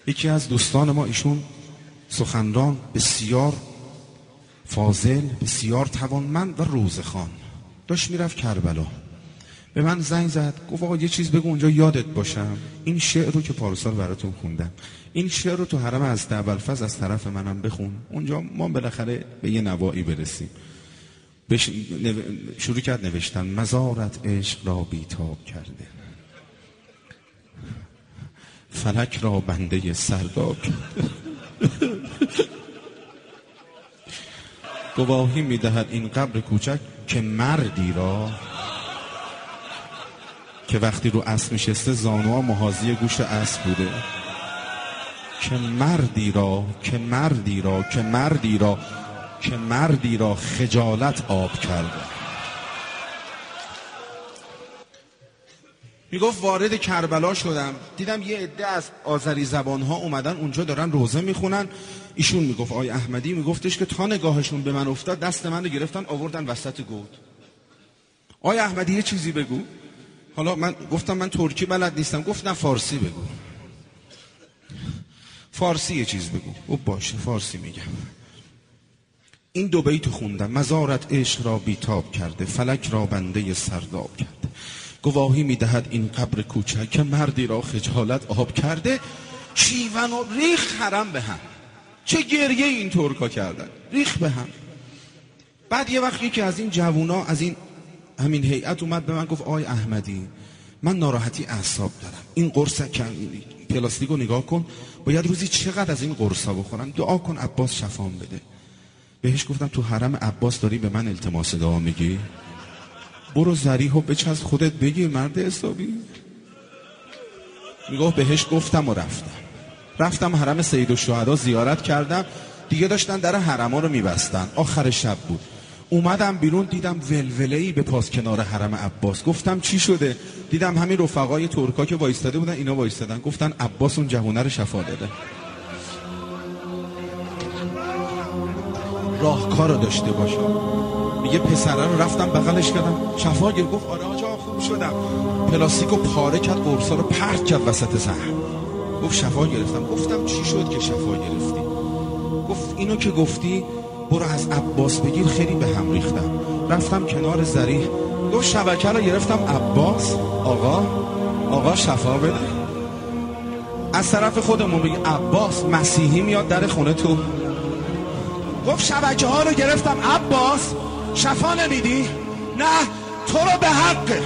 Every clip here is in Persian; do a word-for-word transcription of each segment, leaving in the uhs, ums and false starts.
یکی از دوستان ما، ایشون سخنران بسیار فاضل، بسیار توانمند و روزخوان، داشت میرفت کربلا، به من زنگ زد گفت آقا یه چیز بگو اونجا یادت باشم، این شعر رو که پارسال براتون خوندم، این شعر رو تو حرم از ابوالفضل از طرف منم بخون، اونجا ما بالاخره به یه نوایی برسیم. بش... نو... شروع کرد نوشتن: مزارت عشق را بیتاب کرده، فلک را بنده سرداب کرده. گواهی میدهد این قبر کوچک که مردی را که وقتی رو اسب نشسته زانوها محاذی گوش اسب بوده، که مردی را که مردی را که مردی را که مردی را خجالت آب کرده. میگفت وارد کربلا شدم، دیدم یه عده از آذری زبانها اومدن اونجا دارن روزه میخونن. ایشون میگفت آقای احمدی میگفتش که تا نگاهشون به من افتاد دست من رو گرفتن آوردن وسط گود. آقای احمدی یه چیزی بگو. حالا من گفتم من ترکی بلد نیستم. گفت نه فارسی بگو، فارسی یه چیز بگو. او باشه فارسی میگم. این دو بیت خوندم: مزارت عشق را بیتاب کرده، فلک را بنده سرداب کرده، گواهی میدهد این قبر کوچک که مردی را خجالت آب کرده. شیون و ریخ حرم به هم، چه گریه این ترکا کردن، ریخ به هم. بعد یه وقت یکی از این جوونا از این همین هیئت اومد به من گفت آقای احمدی من ناراحتی اعصاب دارم، این قرص پلاستیک رو نگاه کن، باید روزی چقدر از این قرصا بخورم، دعا کن عباس شفام بده. بهش گفتم تو حرم عباس داری به من التماس دعا میگی؟ برو ذریحو بچسب خودت بگیر مرد حسابی. میگفت بهش گفتم و رفتم رفتم حرم سید الشهدا زیارت کردم. دیگه داشتن در حرما رو میبستن، آخر شب بود. اومدم بیرون دیدم ولوله‌ای به پاس کنار حرم عباس. گفتم چی شده؟ دیدم همین رفقای ترکا که وایستاده بودن اینا وایستادن، گفتن عباس اون جوونه رو شفا داده. راهکار رو داشته باشم. میگه پسره رو رفتم بغلش کردم، شفا گرفت. گفت آره آقا خوب شدم. پلاستیکو پاره کرد، قرصا رو پرت کرد وسط صحن. گفت شفا گرفتم. گفتم چی شد که شفا گرفتی؟ گفت اینو که گفتی برو از عباس بگیر، خیلی به هم ریختم. رفتم کنار ذریح. گفت شبکه رو گرفتم عباس آقا آقا شفا بده. از طرف خودمون بگی عباس مسیحی میاد در خونه تو. گفت شبکه ها رو گرفتم عباس شفا نمیدی؟ نه تو رو به حقه،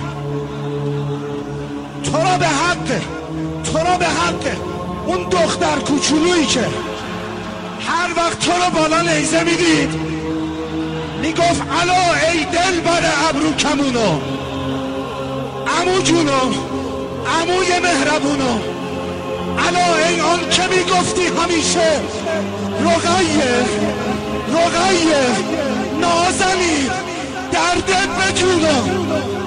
تو رو به حقه، تو رو به حقه. اون دختر کوچولویی که هر وقت تو رو بالا نیزه میدید میگفت الا ای دل بر ابرو کمونو، عمو جونو، عموی مهربونو، الا ای آن که میگفتی همیشه رقیه رقیه نازنین دردت بجونو.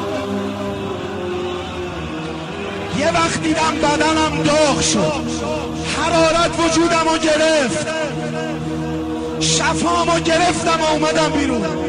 یه وقت دیدم بدنم داغ شد، حرارت وجودم رو گرفت، شفامو گرفتم و اومدم بیرون.